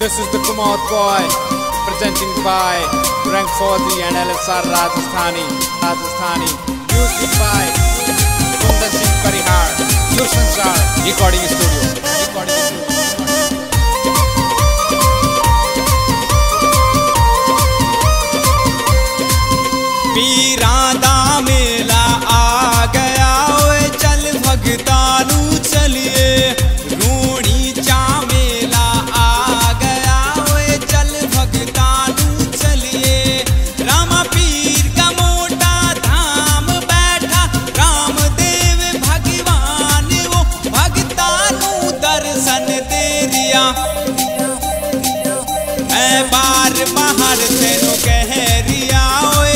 This is the Kumar Boy, presenting by Rank Fauzi and LSR Rajasthani. Music by Kundan Singh Parihar, Yushan Star, Recording Studio. पीरां दा मेला आ गया ओए चल भगतानू चलिए रूणी चा मेला आ गया ओए चल भगतानू चलिए रामा पीर का मोटा धाम बैठा रामदेव भगवान वो भगतानू दर्शन दे दिया मैं बार बाहर तेनू कह रिया ओए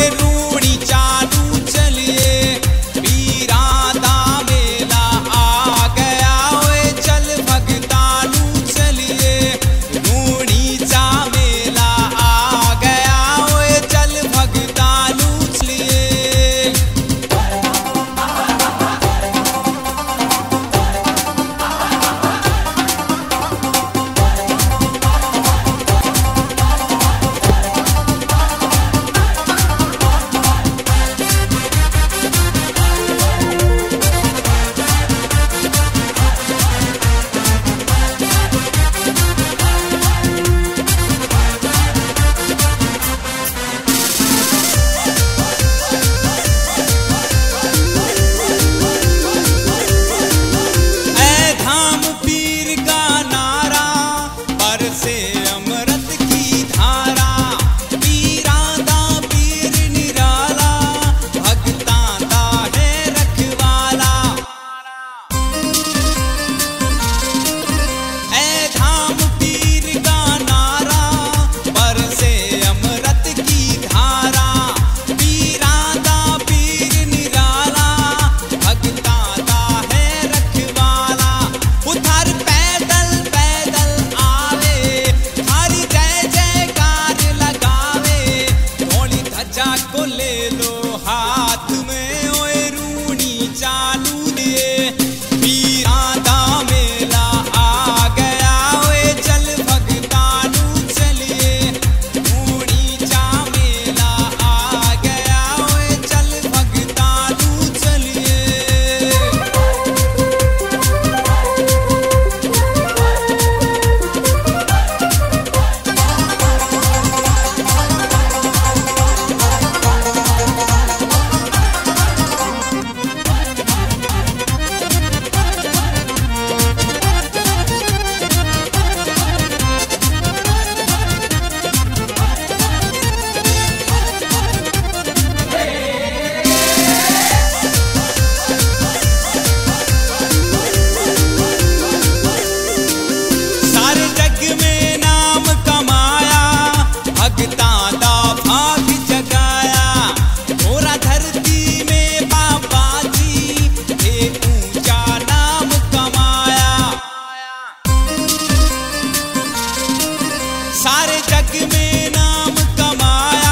सारे जग में नाम कमाया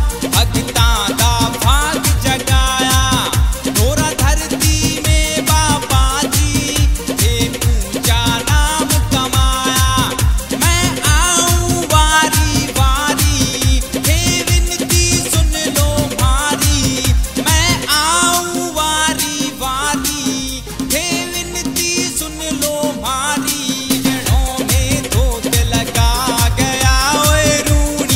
भगतां दा भाग जगाया थोड़ा धरती में बाबा जी हे ऊंचा नाम कमाया मैं आऊं वारी वारी हे विनती सुन लो मारी मैं आऊं वारी वारी हे विनती सुन लो मारी जड़ों में धोख लगा गया ओए रूणी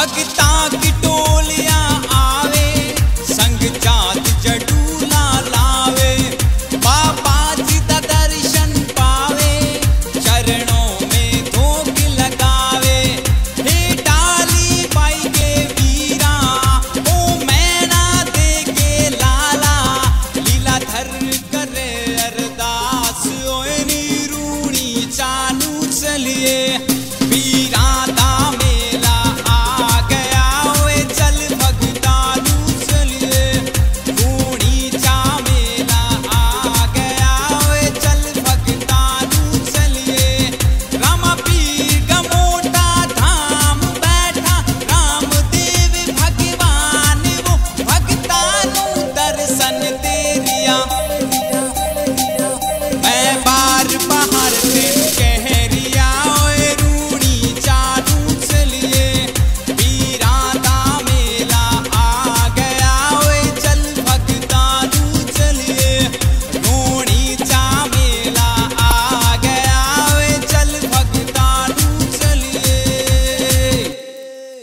भगता की टोली